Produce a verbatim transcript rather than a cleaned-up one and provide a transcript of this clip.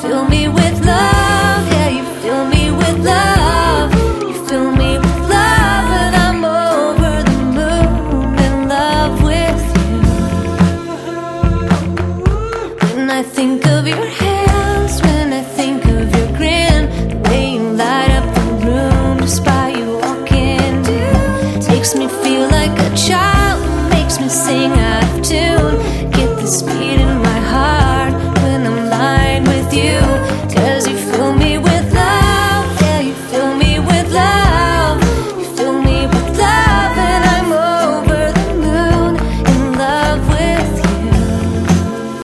fill me with love. Yeah, you fill me with love. You fill me with love, and I'm over the moon in love with you. When I think of your hands, when I think of your grin, the way you light up the room just by you walking in, makes me feel like a child, makes me sing out of tune. Get this beat in